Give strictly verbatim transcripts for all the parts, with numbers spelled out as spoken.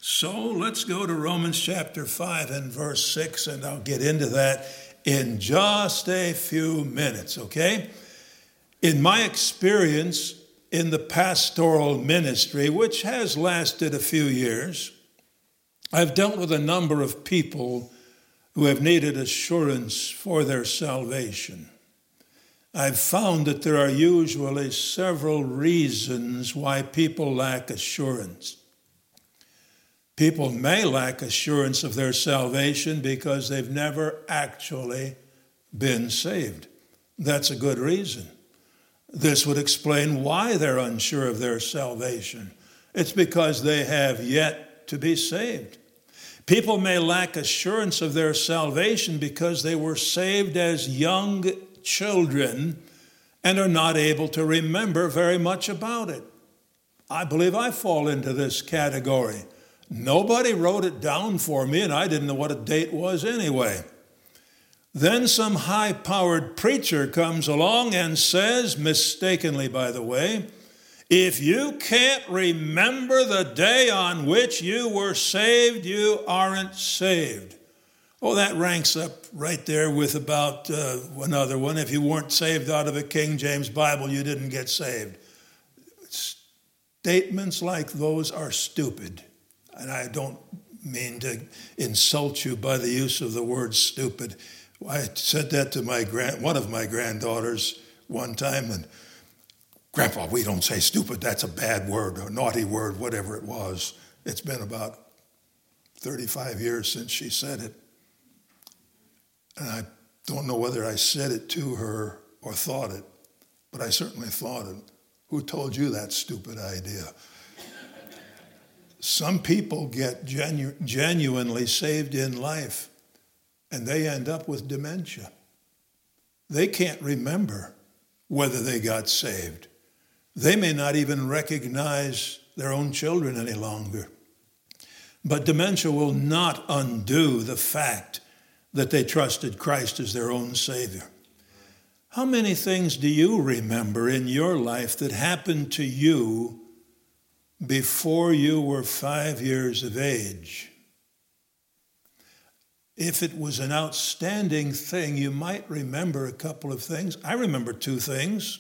So let's go to Romans chapter five and verse six, and I'll get into that in just a few minutes, okay? In my experience in the pastoral ministry, which has lasted a few years, I've dealt with a number of people who have needed assurance for their salvation. I've found that there are usually several reasons why people lack assurance. People may lack assurance of their salvation because they've never actually been saved. That's a good reason. This would explain why they're unsure of their salvation. It's because they have yet to be saved. People may lack assurance of their salvation because they were saved as young children and are not able to remember very much about it. I believe I fall into this category. Nobody wrote it down for me, and I didn't know what a date was anyway. Then some high-powered preacher comes along and says, mistakenly by the way, if you can't remember the day on which you were saved, you aren't saved. Oh, that ranks up right there with about uh, another one. If you weren't saved out of a King James Bible, you didn't get saved. Statements like those are stupid. And I don't mean to insult you by the use of the word stupid. I said that to my grand, one of my granddaughters one time, and Grandpa, we don't say stupid. That's a bad word, or naughty word, whatever it was. It's been about thirty-five years since she said it. And I don't know whether I said it to her or thought it, but I certainly thought it. Who told you that stupid idea? Some people get genu- genuinely saved in life, and they end up with dementia. They can't remember whether they got saved. They may not even recognize their own children any longer. But dementia will not undo the fact that they trusted Christ as their own Savior. How many things do you remember in your life that happened to you before you were five years of age? If it was an outstanding thing, you might remember a couple of things. I remember two things.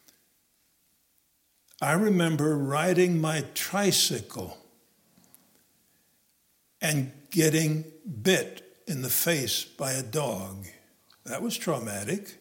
I remember riding my tricycle and getting bit in the face by a dog. That was traumatic.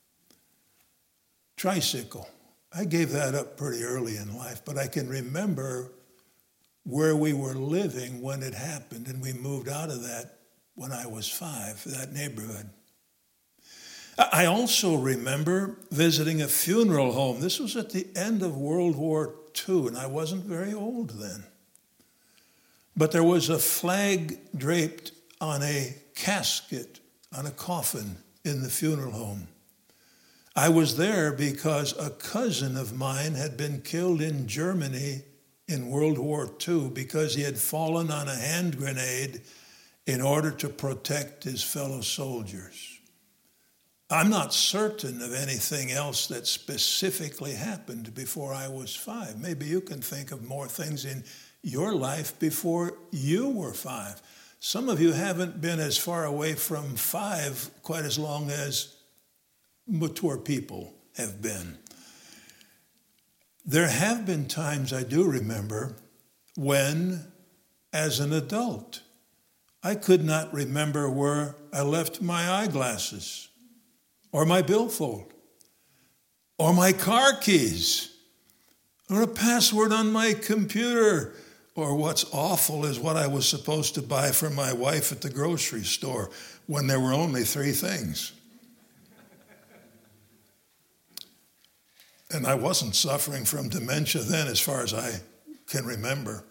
Tricycle. I gave that up pretty early in life, but I can remember where we were living when it happened, and we moved out of that when I was five, that neighborhood. I also remember visiting a funeral home. This was at the end of World War Two, and I wasn't very old then. But there was a flag draped on a casket, on a coffin in the funeral home. I was there because a cousin of mine had been killed in Germany in World War Two because he had fallen on a hand grenade in order to protect his fellow soldiers. I'm not certain of anything else that specifically happened before I was five. Maybe you can think of more things in your life before you were five. Some of you haven't been as far away from five quite as long as mature people have been. There have been times I do remember when, as an adult, I could not remember where I left my eyeglasses or my billfold or my car keys or a password on my computer, or what's awful is what I was supposed to buy for my wife at the grocery store when there were only three things. And I wasn't suffering from dementia then, as far as I can remember.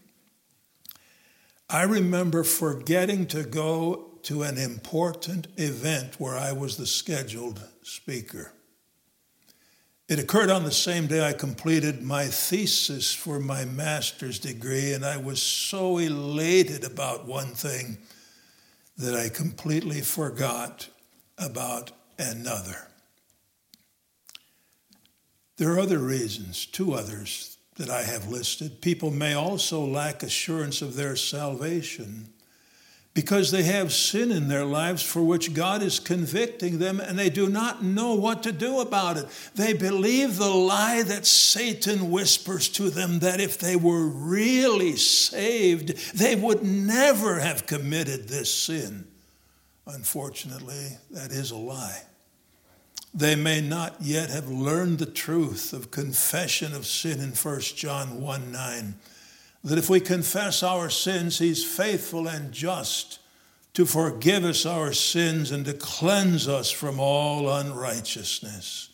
I remember forgetting to go to an important event where I was the scheduled speaker. It occurred on the same day I completed my thesis for my master's degree, and I was so elated about one thing that I completely forgot about another. There are other reasons, two others, that I have listed, people may also lack assurance of their salvation because they have sin in their lives for which God is convicting them, and they do not know what to do about it. They believe the lie that Satan whispers to them, that if they were really saved, they would never have committed this sin. Unfortunately, that is a lie. They may not yet have learned the truth of confession of sin in First John one nine, that if we confess our sins, he's faithful and just to forgive us our sins and to cleanse us from all unrighteousness.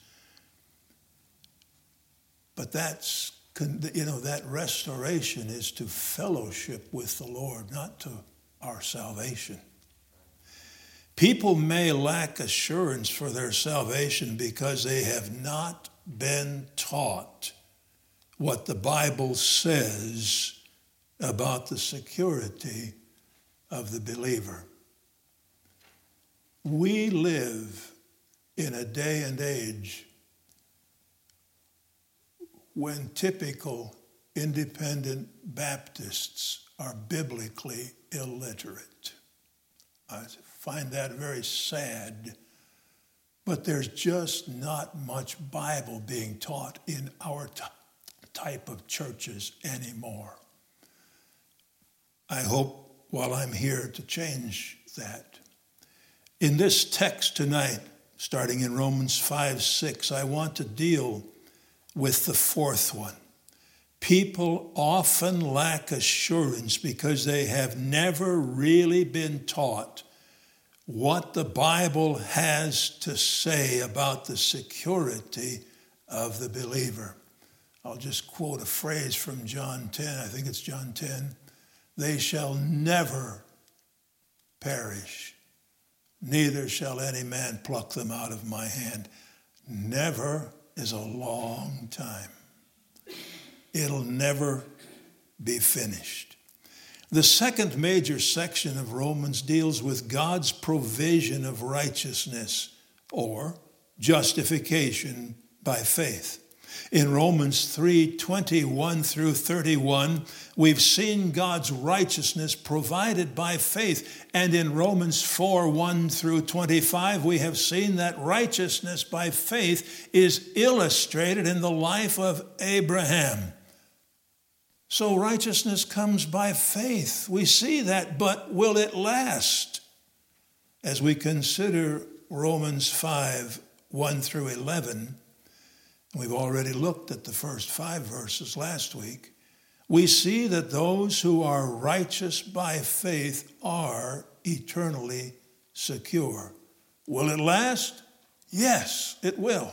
But that's, you know, that restoration is to fellowship with the Lord, not to our salvation. People may lack assurance for their salvation because they have not been taught what the Bible says about the security of the believer. We live in a day and age when typical independent Baptists are biblically illiterate. I find that very sad, but there's just not much Bible being taught in our t- type of churches anymore. I hope while I'm here to change that. In this text tonight, starting in Romans five six, I want to deal with the fourth one. People often lack assurance because they have never really been taught what the Bible has to say about the security of the believer. I'll just quote a phrase from John ten. I think it's John ten. They shall never perish, neither shall any man pluck them out of my hand. Never is a long time. It'll never be finished. The second major section of Romans deals with God's provision of righteousness or justification by faith. In Romans three twenty-one through thirty-one, we've seen God's righteousness provided by faith. And in Romans four one through twenty-five, we have seen that righteousness by faith is illustrated in the life of Abraham. So righteousness comes by faith. We see that, but will it last? As we consider Romans five one through eleven, we've already looked at the first five verses last week. We see that those who are righteous by faith are eternally secure. Will it last? Yes, it will.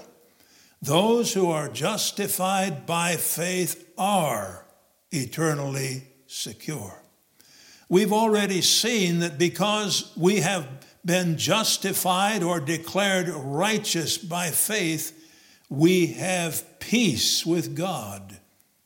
Those who are justified by faith are eternally secure. We've already seen that because we have been justified or declared righteous by faith, we have peace with God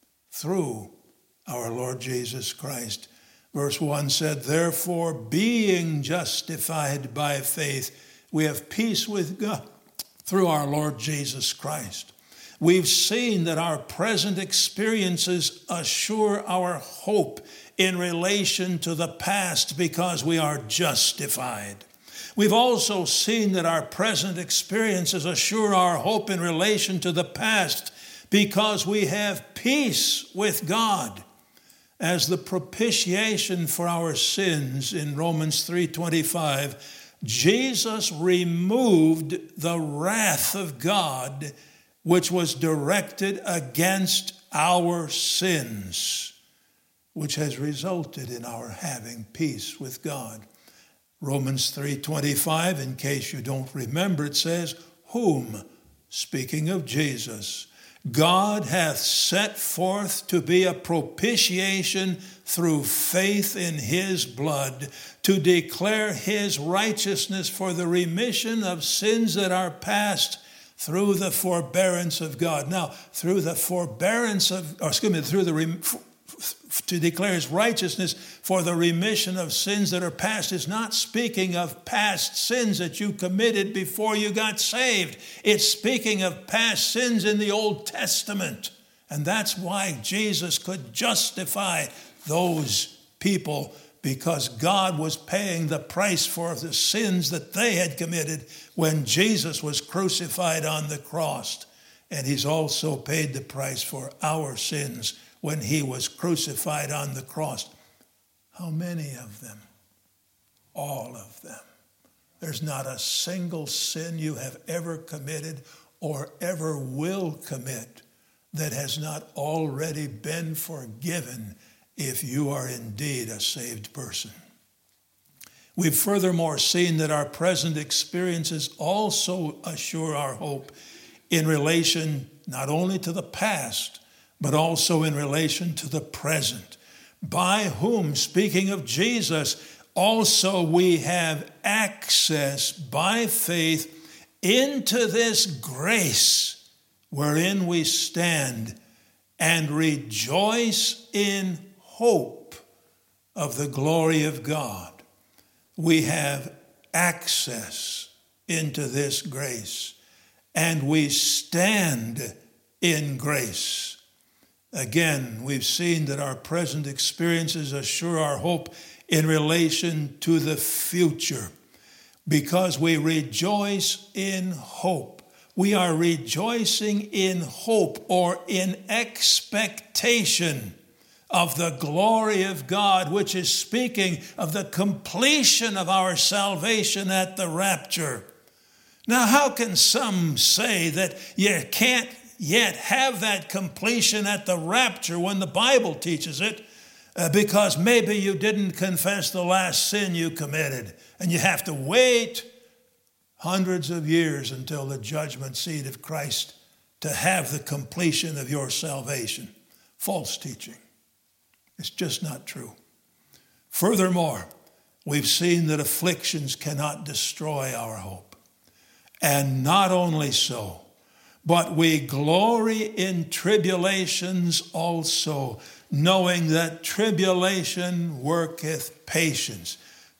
through our Lord Jesus Christ. Verse one said, therefore, being justified by faith, we have peace with God through our Lord Jesus Christ. We've seen that our present experiences assure our hope in relation to the past because we are justified. We've also seen that our present experiences assure our hope in relation to the past because we have peace with God. As the propitiation for our sins in Romans three twenty-five, Jesus removed the wrath of God which was directed against our sins, which has resulted in our having peace with God. Romans three twenty-five, in case you don't remember, it says, whom, speaking of Jesus, God hath set forth to be a propitiation through faith in his blood, to declare his righteousness for the remission of sins that are past through the forbearance of God. Now, through the forbearance of, or excuse me, through the, to declare his righteousness for the remission of sins that are past is not speaking of past sins that you committed before you got saved. It's speaking of past sins in the Old Testament. And that's why Jesus could justify those people, because God was paying the price for the sins that they had committed when Jesus was crucified on the cross. And he's also paid the price for our sins when he was crucified on the cross. How many of them? All of them. There's not a single sin you have ever committed or ever will commit that has not already been forgiven if you are indeed a saved person. We've furthermore seen that our present experiences also assure our hope in relation not only to the past, but also in relation to the present, by whom, speaking of Jesus, also we have access by faith into this grace wherein we stand and rejoice in hope of the glory of God. We have access into this grace, and we stand in grace. Again, we've seen that our present experiences assure our hope in relation to the future, because we rejoice in hope. We are rejoicing in hope or in expectation of the glory of God, which is speaking of the completion of our salvation at the rapture. Now, how can some say that you can't yet have that completion at the rapture when the Bible teaches it? Uh, because maybe you didn't confess the last sin you committed, and you have to wait hundreds of years until the judgment seat of Christ to have the completion of your salvation. False teaching. It's just not true. Furthermore, we've seen that afflictions cannot destroy our hope. And not only so, but we glory in tribulations also, knowing that tribulation worketh patience.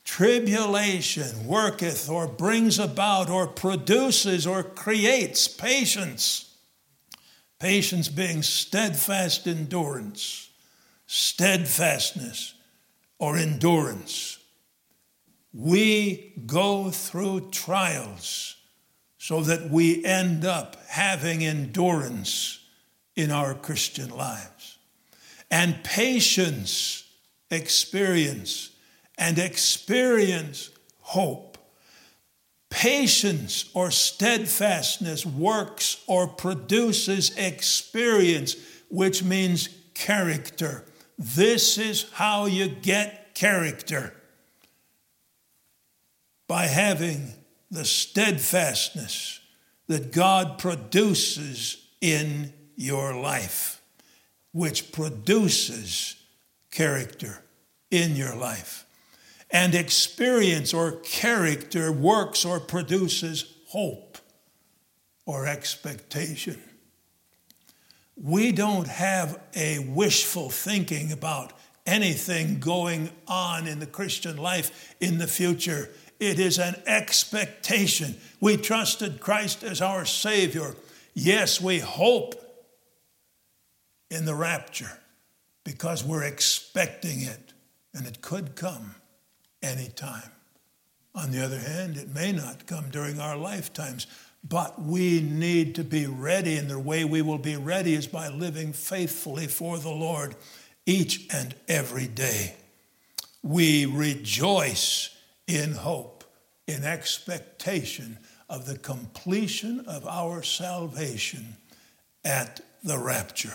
Tribulation worketh or brings about or produces or creates patience. Patience being steadfast endurance, steadfastness or endurance. We go through trials so that we end up having endurance in our Christian lives. And patience, experience, and experience, hope. Patience or steadfastness works or produces experience, which means character. This is how you get character. By having the steadfastness that God produces in your life, which produces character in your life. And experience or character works or produces hope or expectation. We don't have a wishful thinking about anything going on in the Christian life in the future. It is an expectation. We trusted Christ as our Savior. Yes, we hope in the rapture because we're expecting it, and it could come anytime. On the other hand, it may not come during our lifetimes, but we need to be ready, and the way we will be ready is by living faithfully for the Lord each and every day. We rejoice in hope, in expectation of the completion of our salvation at the rapture.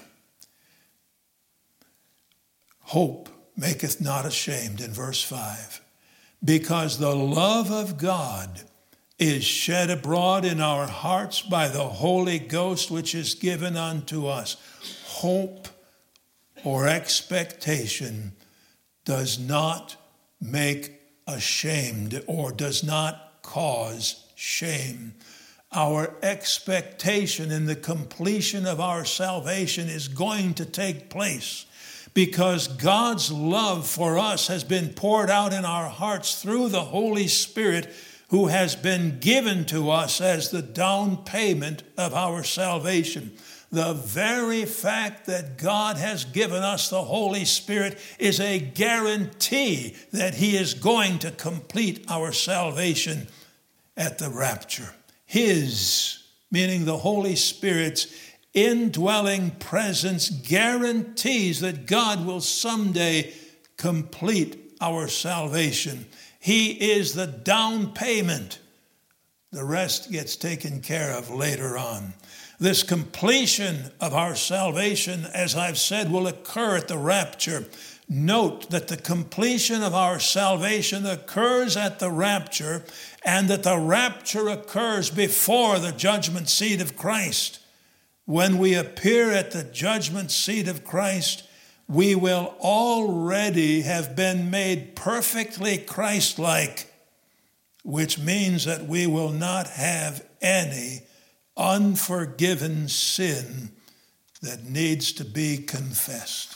Hope maketh not ashamed, in verse five, because the love of God is shed abroad in our hearts by the Holy Ghost, which is given unto us. Hope or expectation does not make ashamed or does not cause shame. Our expectation in the completion of our salvation is going to take place because God's love for us has been poured out in our hearts through the Holy Spirit, who has been given to us as the down payment of our salvation. The very fact that God has given us the Holy Spirit is a guarantee that he is going to complete our salvation at the rapture. His, meaning the Holy Spirit's, indwelling presence guarantees that God will someday complete our salvation. He is the down payment. The rest gets taken care of later on. This completion of our salvation, as I've said, will occur at the rapture. Note that the completion of our salvation occurs at the rapture, and that the rapture occurs before the judgment seat of Christ. When we appear at the judgment seat of Christ, we will already have been made perfectly Christ-like, which means that we will not have any unforgiven sin that needs to be confessed.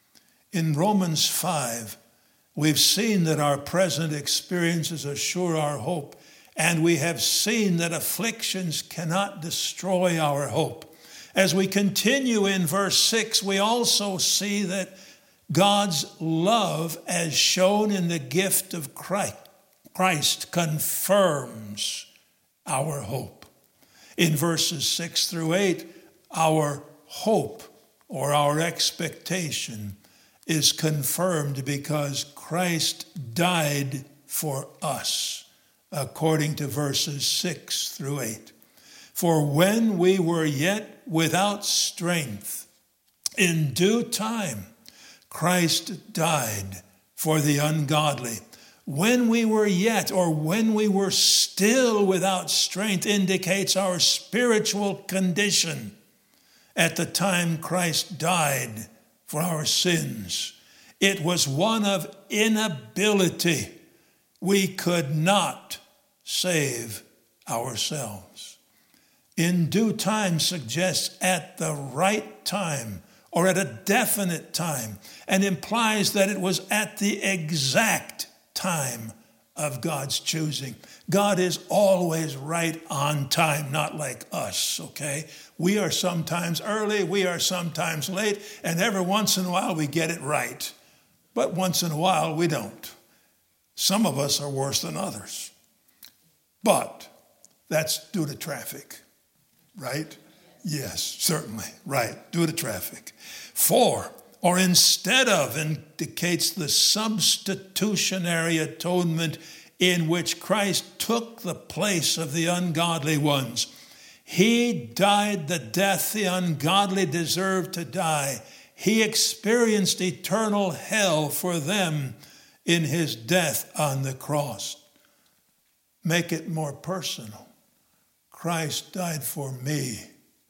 In Romans five, we've seen that our present experiences assure our hope, and we have seen that afflictions cannot destroy our hope. As we continue in verse six, we also see that God's love, as shown in the gift of Christ, Christ confirms our hope. In verses six through eight, our hope or our expectation is confirmed because Christ died for us, according to verses six through eight. For when we were yet without strength, in due time, Christ died for the ungodly. When we were yet, or when we were still without strength, indicates our spiritual condition at the time Christ died for our sins. It was one of inability. We could not save ourselves. In due time suggests at the right time or at a definite time, and implies that it was at the exact time of God's choosing. God is always right on time, not like us, okay? We are sometimes early, we are sometimes late, and every once in a while we get it right. But once in a while we don't. Some of us are worse than others. But that's due to traffic, right? Yes, certainly, right, due to traffic. For, or instead of, indicates the substitutionary atonement in which Christ took the place of the ungodly ones. He died the death the ungodly deserved to die. He experienced eternal hell for them in his death on the cross. Make it more personal. Christ died for me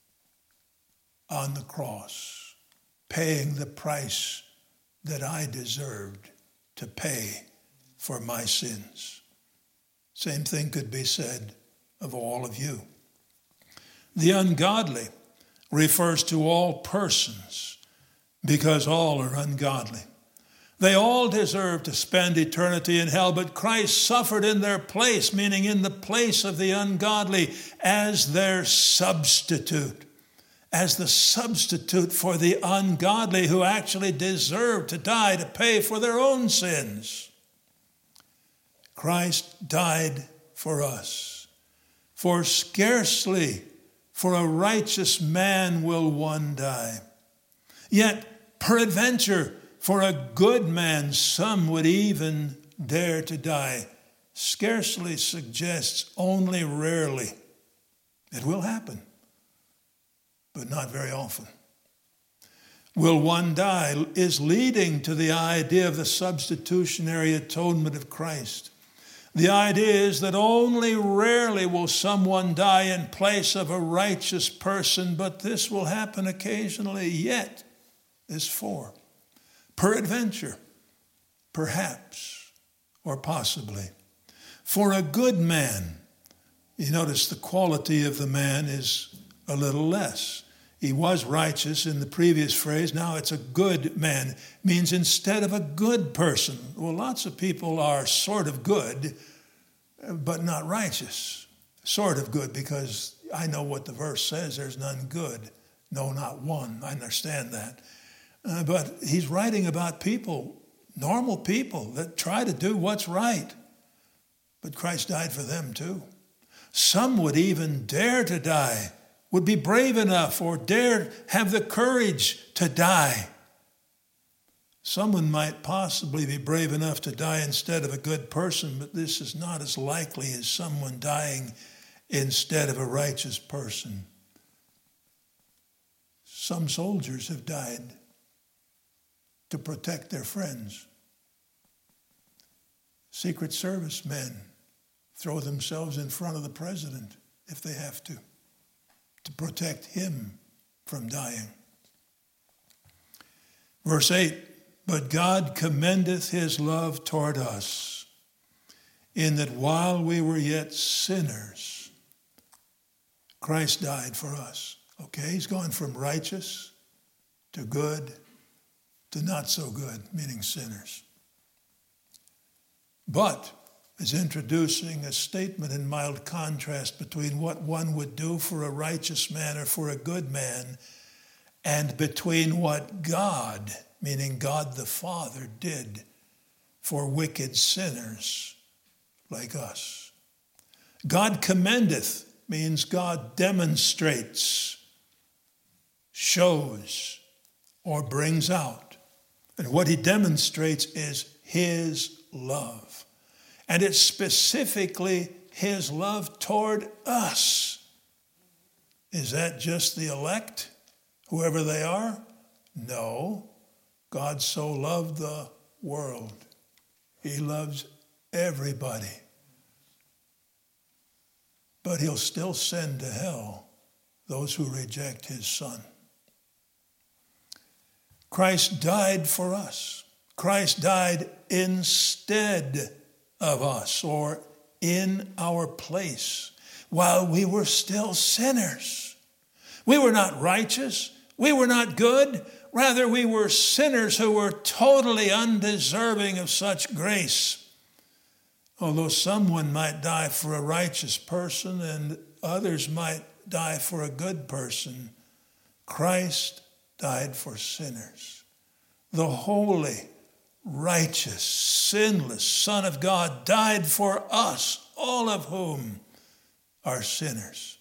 on the cross, paying the price that I deserved to pay for my sins. Same thing could be said of all of you. The ungodly refers to all persons because all are ungodly. They all deserve to spend eternity in hell, but Christ suffered in their place, meaning in the place of the ungodly, as their substitute. As the substitute for the ungodly who actually deserve to die to pay for their own sins. Christ died for us. For scarcely for a righteous man will one die. Yet, peradventure, for a good man some would even dare to die. Scarcely suggests only rarely. It will happen, but not very often. Will one die is leading to the idea of the substitutionary atonement of Christ. The idea is that only rarely will someone die in place of a righteous person, but this will happen occasionally, yet is for. Peradventure, perhaps, or possibly. For a good man, you notice the quality of the man is a little less. He was righteous in the previous phrase. Now it's a good man. Means instead of a good person. Well, lots of people are sort of good, but not righteous. Sort of good, because I know what the verse says. There's none good. No, not one. I understand that. Uh, but he's writing about people, normal people that try to do what's right. But Christ died for them too. Some would even dare to die, would be brave enough or dare have the courage to die. Someone might possibly be brave enough to die instead of a good person, but this is not as likely as someone dying instead of a righteous person. Some soldiers have died to protect their friends. Secret Service men throw themselves in front of the president if they have to, to protect him from dying. Verse eight, but God commendeth his love toward us, in that while we were yet sinners, Christ died for us. Okay, he's gone from righteous to good to not so good, meaning sinners. But is introducing a statement in mild contrast between what one would do for a righteous man or for a good man and between what God, meaning God the Father, did for wicked sinners like us. God commendeth means God demonstrates, shows, or brings out. And what he demonstrates is his love. And it's specifically his love toward us. Is that just the elect, whoever they are? No. God so loved the world. He loves everybody. But he'll still send to hell those who reject his Son. Christ died for us. Christ died instead of us, or in our place, while we were still sinners. We were not righteous. We were not good. Rather, we were sinners who were totally undeserving of such grace. Although someone might die for a righteous person and others might die for a good person, Christ died for sinners. The holy, righteous, sinless Son of God died for us, all of whom are sinners.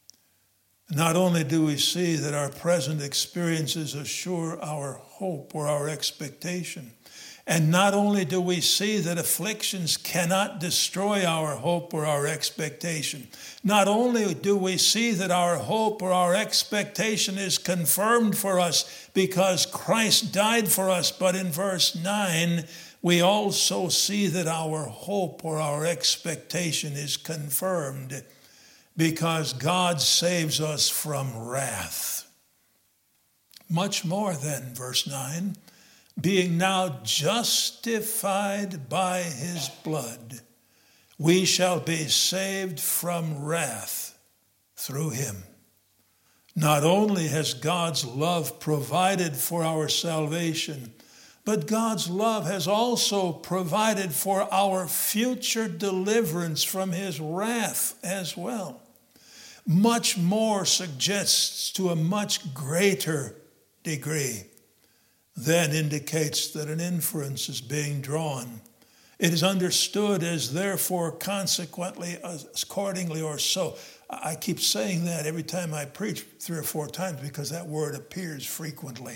Not only do we see that our present experiences assure our hope or our expectation, and not only do we see that afflictions cannot destroy our hope or our expectation, not only do we see that our hope or our expectation is confirmed for us because Christ died for us, but in verse nine, we also see that our hope or our expectation is confirmed because God saves us from wrath. Much more than, verse nine, being now justified by his blood, we shall be saved from wrath through him. Not only has God's love provided for our salvation, but God's love has also provided for our future deliverance from his wrath as well. Much more suggests to a much greater degree then indicates that an inference is being drawn. It is understood as therefore, consequently, accordingly, or so. I keep saying that every time I preach three or four times because that word appears frequently.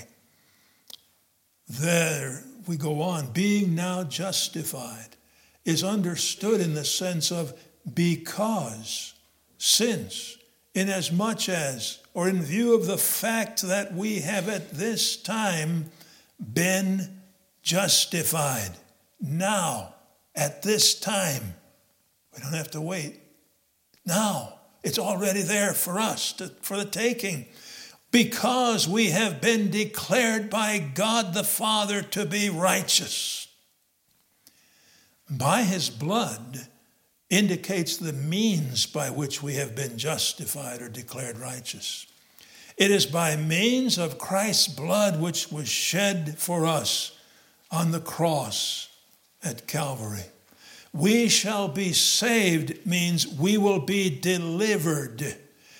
There we go on. Being now justified is understood in the sense of because, since, inasmuch as, or in view of the fact that we have at this time been justified. Now, at this time. We don't have to wait. Now, it's already there for us, to, for the taking. Because we have been declared by God the Father to be righteous. By his blood indicates the means by which we have been justified or declared righteous. It is by means of Christ's blood which was shed for us on the cross at Calvary. We shall be saved means we will be delivered.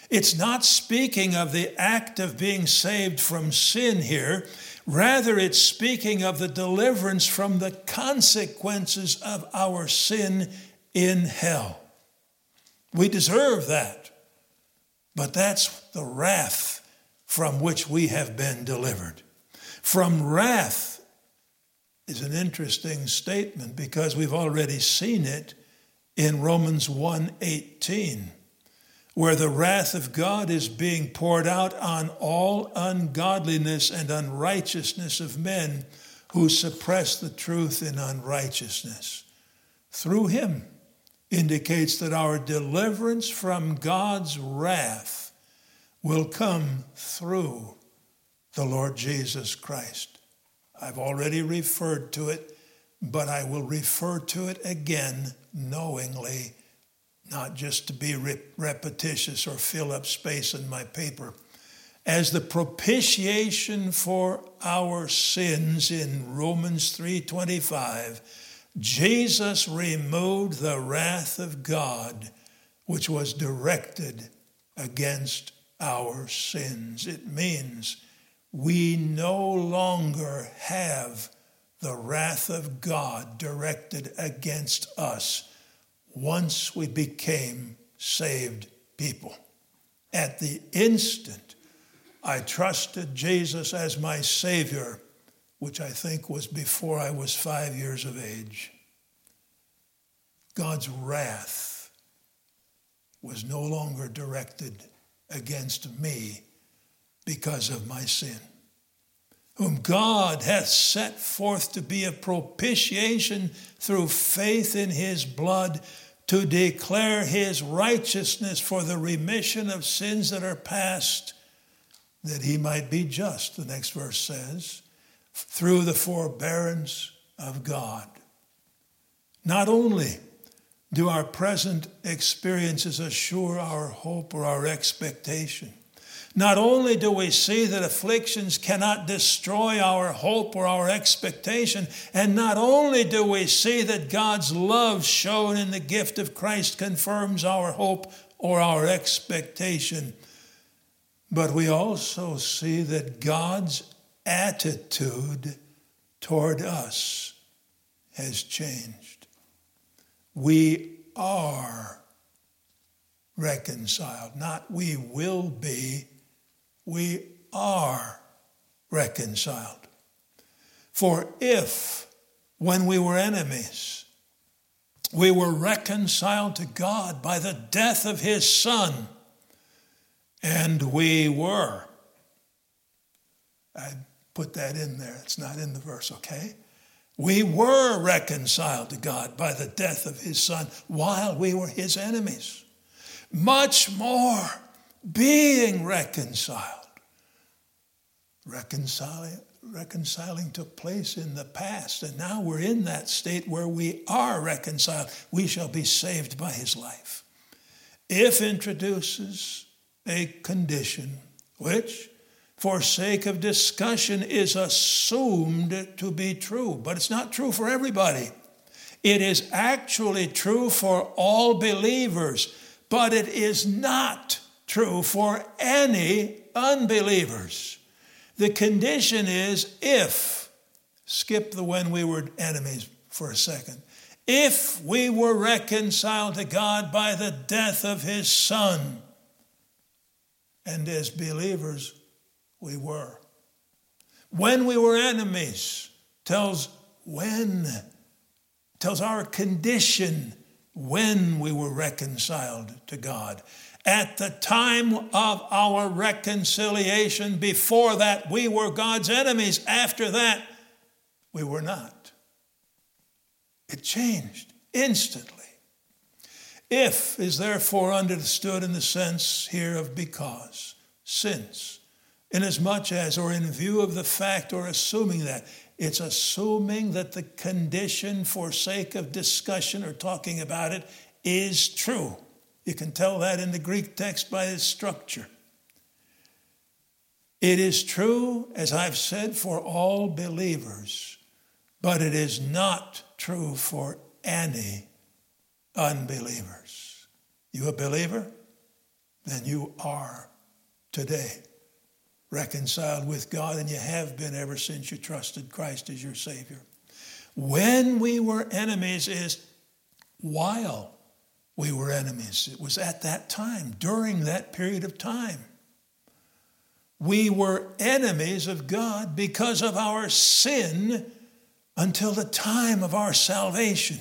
It's not speaking of the act of being saved from sin here. Rather, it's speaking of the deliverance from the consequences of our sin in hell. We deserve that, but that's the wrath from which we have been delivered. From wrath is an interesting statement because we've already seen it in Romans one eighteen, where the wrath of God is being poured out on all ungodliness and unrighteousness of men who suppress the truth in unrighteousness. Through him indicates that our deliverance from God's wrath will come through the Lord Jesus Christ. I've already referred to it, but I will refer to it again knowingly, not just to be re- repetitious or fill up space in my paper. As the propitiation for our sins in Romans three twenty-five, Jesus removed the wrath of God, which was directed against our sins. It means we no longer have the wrath of God directed against us once we became saved people. At the instant I trusted Jesus as my Savior, which I think was before I was five years of age, God's wrath was no longer directed against me because of my sin, whom God hath set forth to be a propitiation through faith in his blood, to declare his righteousness for the remission of sins that are past, that he might be just, the next verse says, through the forbearance of God. Not only do our present experiences assure our hope or our expectation, not only do we see that afflictions cannot destroy our hope or our expectation, and not only do we see that God's love shown in the gift of Christ confirms our hope or our expectation, but we also see that God's attitude toward us has changed. We are reconciled, not we will be. We are reconciled. For if, when we were enemies, we were reconciled to God by the death of his Son, and we were, I put that in there, it's not in the verse, okay? We were reconciled to God by the death of his Son while we were his enemies. Much more, being reconciled. Reconciling, reconciling took place in the past, and now we're in that state where we are reconciled. We shall be saved by his life. If introduces a condition which, for sake of discussion, is assumed to be true, but it's not true for everybody. It is actually true for all believers, but it is not true for any unbelievers. The condition is if, skip the when we were enemies for a second, if we were reconciled to God by the death of his Son, and as believers, we were. When we were enemies tells when, tells our condition when we were reconciled to God. At the time of our reconciliation, before that, we were God's enemies. After that, we were not. It changed instantly. If is therefore understood in the sense here of because, since, inasmuch as, or in view of the fact, or assuming that. It's assuming that the condition for sake of discussion or talking about it is true. You can tell that in the Greek text by its structure. It is true, as I've said, for all believers, but it is not true for any unbelievers. You a believer? then you are today reconciled with God, and you have been ever since you trusted Christ as your Savior. When we were enemies is while we were enemies. It was at that time, during that period of time. We were enemies of God because of our sin until the time of our salvation.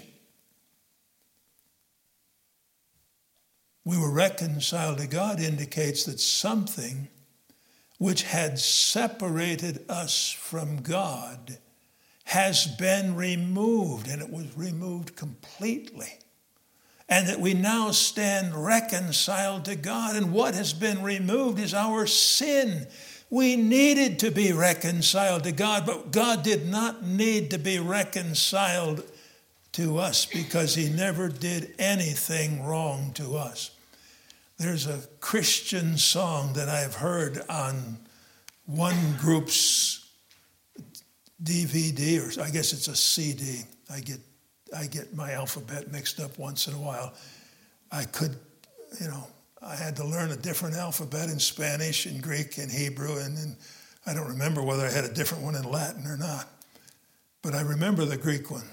We were reconciled to God indicates that something which had separated us from God has been removed, and it was removed completely. And that we now stand reconciled to God. And what has been removed is our sin. We needed to be reconciled to God, but God did not need to be reconciled to us because he never did anything wrong to us. There's a Christian song that I've heard on one group's D V D, or I guess it's a C D. I get I get my alphabet mixed up once in a while. I could, you know, I had to learn a different alphabet in Spanish and Greek and Hebrew, and then I don't remember whether I had a different one in Latin or not. But I remember the Greek one.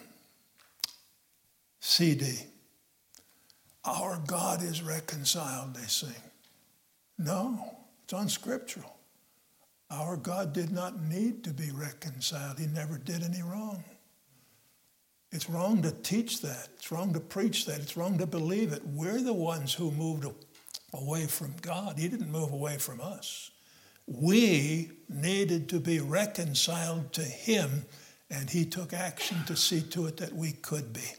C D. Our God is reconciled, they sing. No, it's unscriptural. Our God did not need to be reconciled. He never did any wrong. It's wrong to teach that. It's wrong to preach that. It's wrong to believe it. We're the ones who moved away from God. He didn't move away from us. We needed to be reconciled to him, and he took action to see to it that we could be.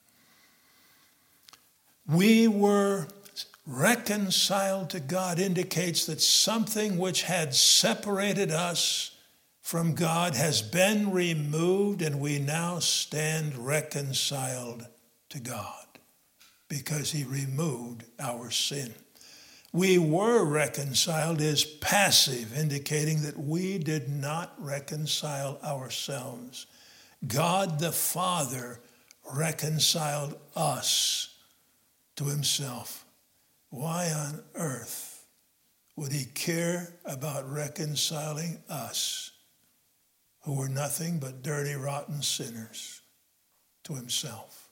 We were reconciled to God indicates that something which had separated us from God has been removed, and we now stand reconciled to God because he removed our sin. We were reconciled is passive, indicating that we did not reconcile ourselves. God the Father reconciled us to himself. Why on earth would he care about reconciling us, who were nothing but dirty, rotten sinners, to himself?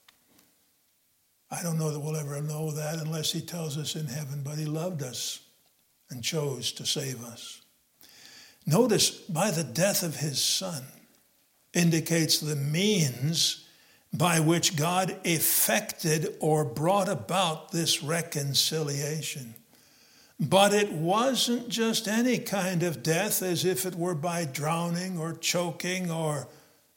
I don't know that we'll ever know that unless he tells us in heaven, but he loved us and chose to save us. Notice, by the death of his son indicates the means by which God effected or brought about this reconciliation. But it wasn't just any kind of death, as if it were by drowning or choking or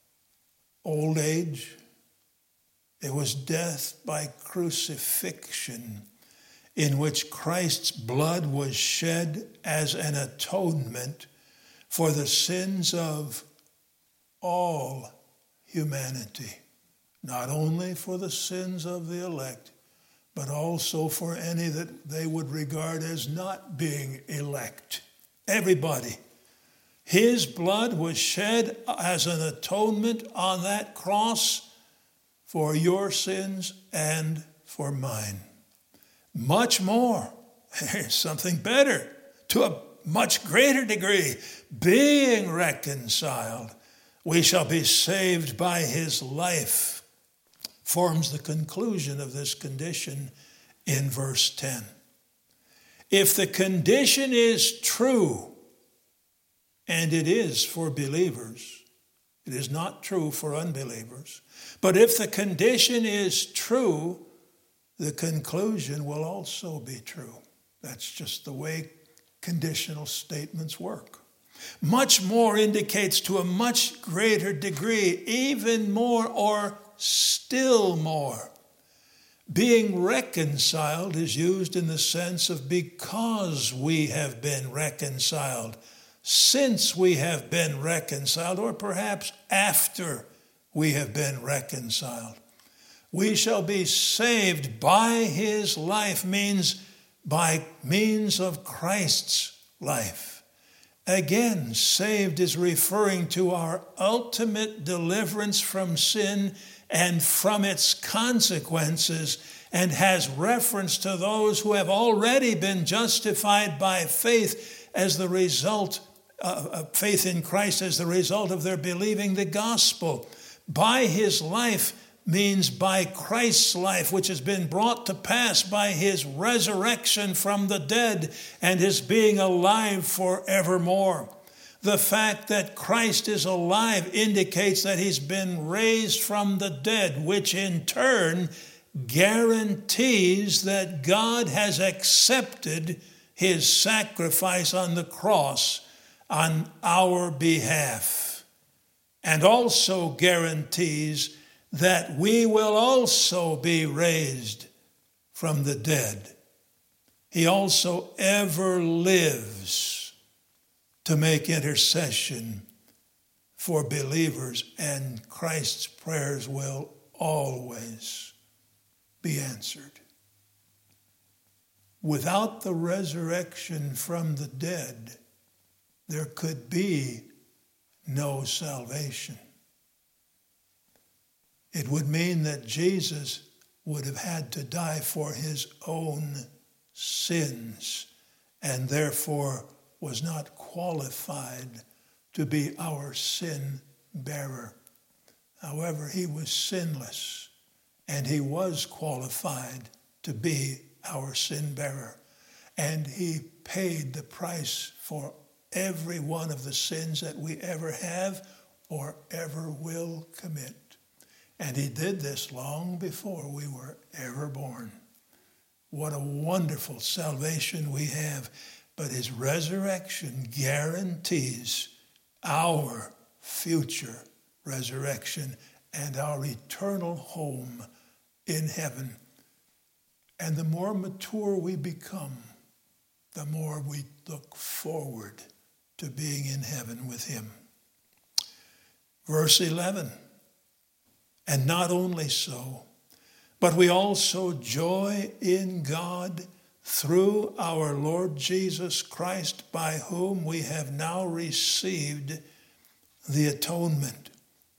old age. It was death by crucifixion, in which Christ's blood was shed as an atonement for the sins of all humanity. Not only for the sins of the elect, but also for any that they would regard as not being elect. Everybody. His blood was shed as an atonement on that cross for your sins and for mine. Much more. There's something better, to a much greater degree. Being reconciled, we shall be saved by his life. Forms the conclusion of this condition in verse ten. If the condition is true, and it is for believers, it is not true for unbelievers, but if the condition is true, the conclusion will also be true. That's just the way conditional statements work. Much more indicates to a much greater degree, even more or still more. Being reconciled is used in the sense of because we have been reconciled, since we have been reconciled, or perhaps after we have been reconciled. We shall be saved by his life means by means of Christ's life. Again, saved is referring to our ultimate deliverance from sin and from its consequences, and has reference to those who have already been justified by faith as the result uh, faith in Christ as the result of their believing the gospel. By his life means by Christ's life, which has been brought to pass by his resurrection from the dead and his being alive forevermore. The fact that Christ is alive indicates that he's been raised from the dead, which in turn guarantees that God has accepted his sacrifice on the cross on our behalf, and also guarantees that we will also be raised from the dead. He also ever lives to make intercession for believers, and Christ's prayers will always be answered. Without the resurrection from the dead, there could be no salvation. It would mean that Jesus would have had to die for his own sins and therefore was not qualified to be our sin bearer. However, he was sinless and he was qualified to be our sin bearer. And he paid the price for every one of the sins that we ever have or ever will commit. And he did this long before we were ever born. What a wonderful salvation we have. But his resurrection guarantees our future resurrection and our eternal home in heaven. And the more mature we become, the more we look forward to being in heaven with him. Verse eleven. And not only so, but we also joy in God through our Lord Jesus Christ, by whom we have now received the atonement.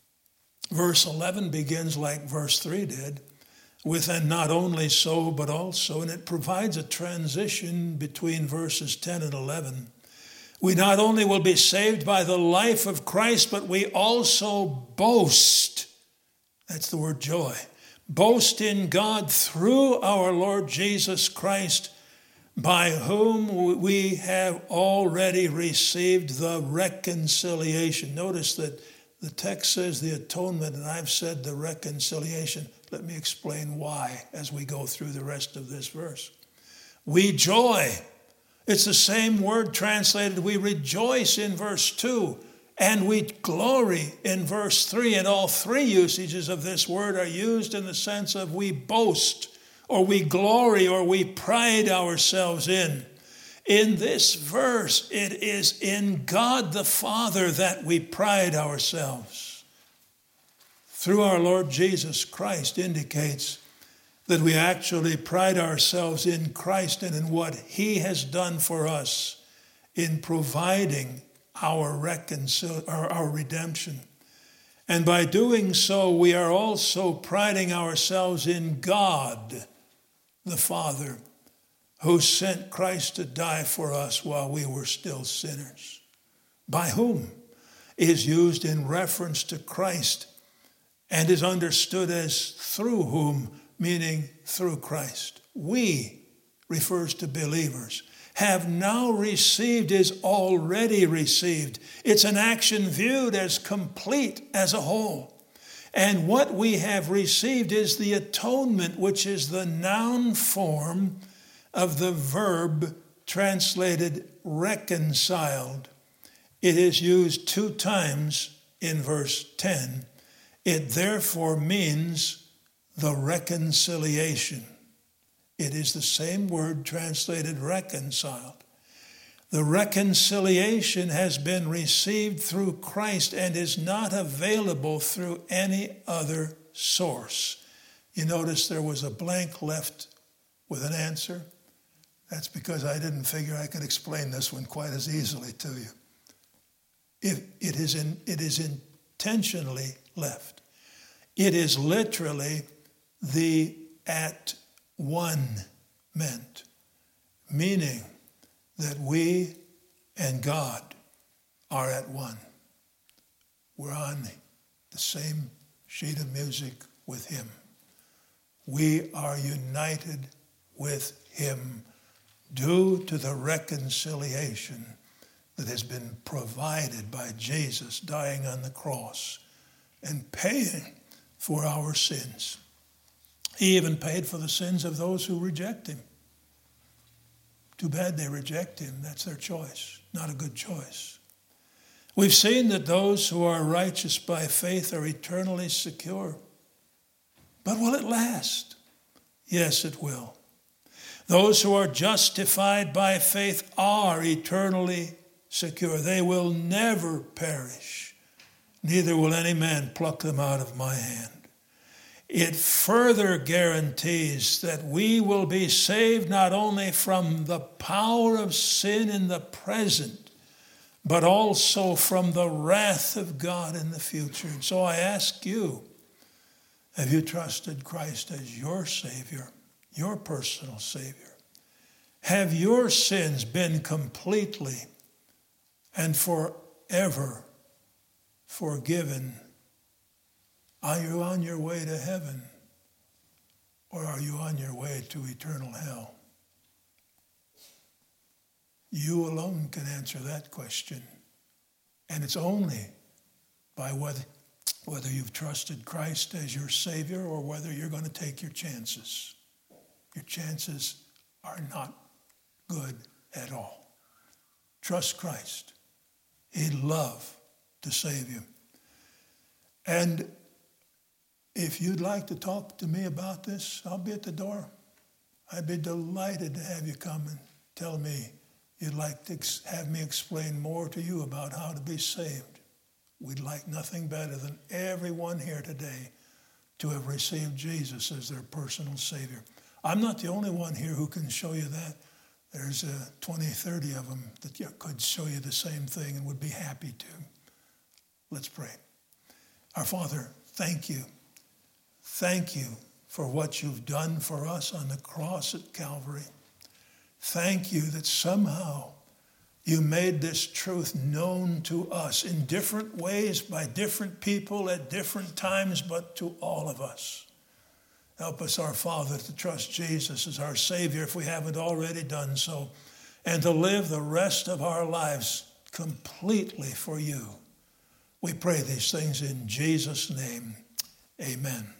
Verse eleven begins like verse three did, with and not only so, but also, and it provides a transition between verses ten and eleven. We not only will be saved by the life of Christ, but we also boast. That's the word joy. Boast in God through our Lord Jesus Christ, by whom we have already received the reconciliation. Notice that the text says the atonement, and I've said the reconciliation. Let me explain why as we go through the rest of this verse. We joy. It's the same word translated, we rejoice in verse two. And we glory in verse three, and all three usages of this word are used in the sense of we boast, or we glory, or we pride ourselves in. In this verse, it is in God the Father that we pride ourselves. Through our Lord Jesus Christ indicates that we actually pride ourselves in Christ and in what he has done for us in providing our reconcil- or our redemption. And by doing so, we are also priding ourselves in God, the Father, who sent Christ to die for us while we were still sinners. By whom is used in reference to Christ and is understood as through whom, meaning through Christ. We refers to believers. Have now received is already received. It's an action viewed as complete as a whole. And what we have received is the atonement, which is the noun form of the verb translated reconciled. It is used two times in verse ten. It therefore means the reconciliation. It is the same word translated reconciled. The reconciliation has been received through Christ and is not available through any other source. You notice there was a blank left with an answer. That's because I didn't figure I could explain this one quite as easily to you. It, it, is in, it is intentionally left. It is literally the at one meant, meaning that we and God are at one. We're on the same sheet of music with him. We are united with him due to the reconciliation that has been provided by Jesus dying on the cross and paying for our sins. He even paid for the sins of those who reject him. Too bad they reject him. That's their choice. Not a good choice. We've seen that those who are righteous by faith are eternally secure. But will it last? Yes, it will. Those who are justified by faith are eternally secure. They will never perish. Neither will any man pluck them out of my hand. It further guarantees that we will be saved not only from the power of sin in the present, but also from the wrath of God in the future. And so I ask you, have you trusted Christ as your Savior, your personal Savior? Have your sins been completely and forever forgiven? Are you on your way to heaven, or are you on your way to eternal hell? You alone can answer that question. And it's only by whether, whether you've trusted Christ as your Savior or whether you're going to take your chances. Your chances are not good at all. Trust Christ. He'd love to save you. And if you'd like to talk to me about this, I'll be at the door. I'd be delighted to have you come and tell me you'd like to ex- have me explain more to you about how to be saved. We'd like nothing better than everyone here today to have received Jesus as their personal Savior. I'm not the only one here who can show you that. There's uh, twenty, thirty of them that could show you the same thing and would be happy to. Let's pray. Our Father, thank you. Thank you for what you've done for us on the cross at Calvary. Thank you that somehow you made this truth known to us in different ways by different people at different times, but to all of us. Help us, our Father, to trust Jesus as our Savior if we haven't already done so, and to live the rest of our lives completely for you. We pray these things in Jesus' name. Amen.